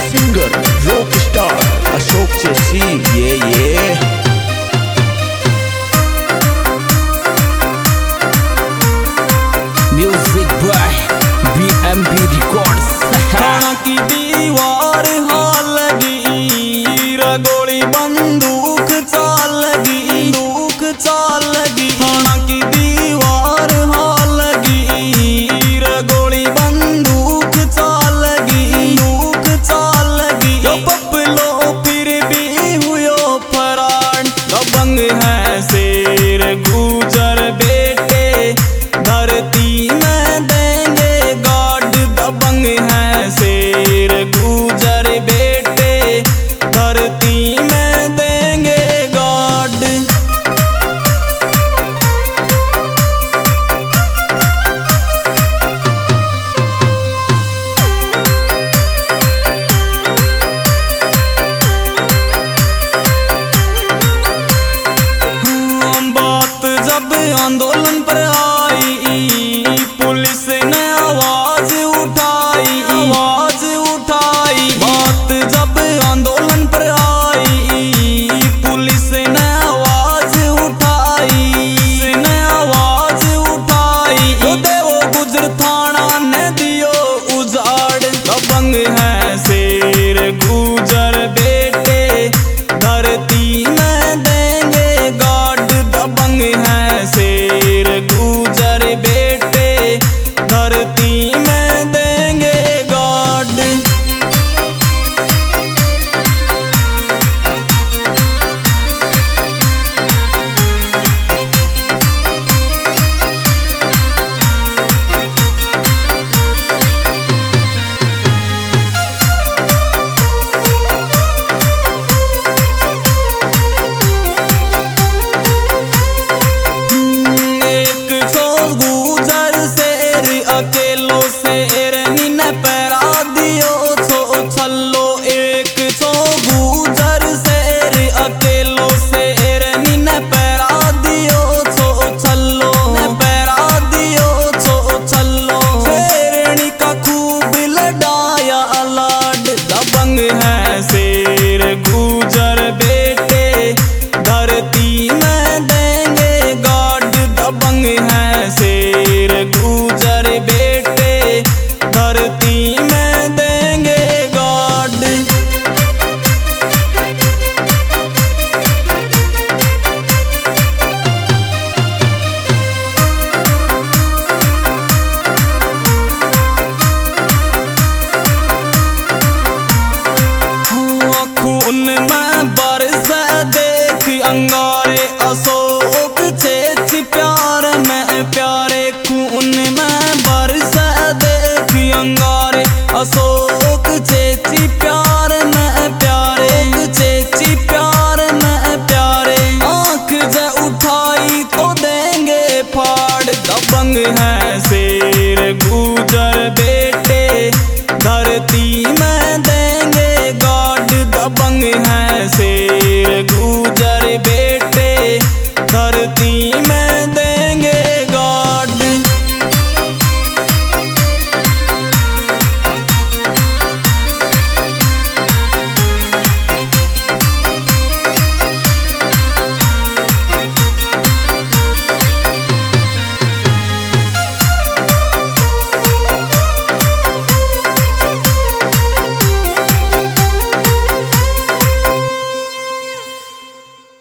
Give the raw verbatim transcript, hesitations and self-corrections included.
Singer rock star Ashok चेसी ये ये म्यूजिक बाय बीएमबी रिकॉर्ड्स। थाना की दीवार हाल लगी, रगोली बंदूक चाल लगी, बंदूक चाल लगी। थाना की दीवार हाल लगी, रगोली बंदूक चाल लगी, बंदूक चाल लगी। यो पपलो फिर भी हुयो फरार, दबंग है शेर गुजर बेटे, धरती में देंगे गार्ड। दबंग है शेर गुजर बेटे, धरती में देंगे गार्ड। बात जब आंदोलन पर आई, पुलिस ने आवाज उठाई, आवाज उठाई। बात जब आंदोलन पर आई, पुलिस ने आवाज उठाई, ने आवाज उठाई। तो देवो गुजर थाना ने दियो उजाड़, दबंग है शेर गुजर बेटे, धरती में देंगे गार्ड। दबंग है शेर गुजर बेटे, धरती में देंगे गार्ड। अकेलो शेर नीने पैरा दियो छो छल्लो, एक छो गुजर शेर अकेलो शेर नीने पैरा दियो छो छल्लो, पैरा दियो छो छल्लो। शेरनी का खूब लड़ाया लाड, दबंग है शेर गुजर बेटे, धरती में देंगे गार्ड। दबंग है शेर गुजर बेटे, धरती में देंगे गार्ड। खून में बरस देख अंगारे, अशोक चेची प्यार में प्यारे। खून में बरस देख अंगारे, अशोक चेची प्यार